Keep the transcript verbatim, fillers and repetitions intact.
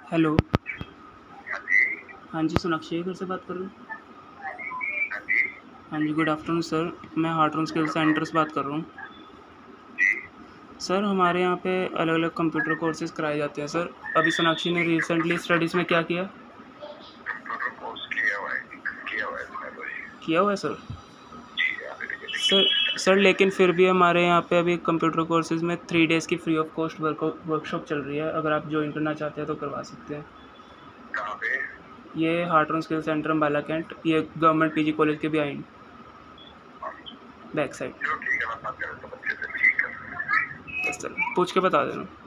Hello. हाँ जी। हाँ जी, सोनाक्षी घर से बात कर रहे हो? हाँ जी। हाँ जी, गुड आफ्टरनून सर। मैं Hartron skill good centre से आफ्टरनून। बात कर रहा हूँ। जी। सर, हमारे यहाँ पे अलग अलग कंप्यूटर कोर्सेज़ कराए जाते हैं सर। अभी सोनाक्षी ने रिसेंटली स्टडीज़ में क्या किया? कंप्यूटर कोर्स किया हुआ है किया हुआ है इसमें तो जी। किया हुआ है सर। जी आपने सर सर लेकिन फिर भी हमारे यहाँ पे अभी कंप्यूटर कोर्सेज़ में थ्री डेज़ की free of cost work workshop चल रही है। अगर आप ज्वाइन करना चाहते हैं तो करवा सकते हैं। कहाँ पे? ये Hartron skill centre Ambala cantt, ये गवर्नमेंट पीजी कॉलेज के बिहाइंड बैक साइड। चलो ठीक है, मैं बात करें तो बच्चे से ठीक है। यस सर, पूछ के बता देना।